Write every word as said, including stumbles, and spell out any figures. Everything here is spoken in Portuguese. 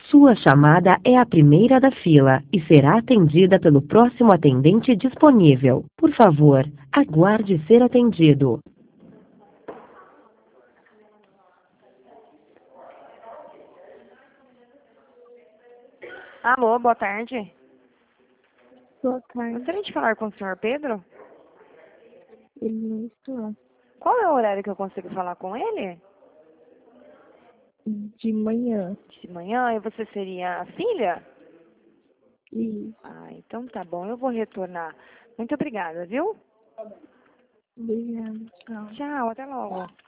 Sua chamada é a primeira da fila e será atendida pelo próximo atendente disponível. Por favor, aguarde ser atendido. Alô, boa tarde. Boa tarde. Gostaria de falar com o senhor Pedro? Ele não está. Qual é o horário que eu consigo falar com ele? De manhã. De manhã? E você seria a filha? Isso. Ah, então tá bom, eu vou retornar. Muito obrigada, viu? Obrigada. Tchau. Tchau, até logo.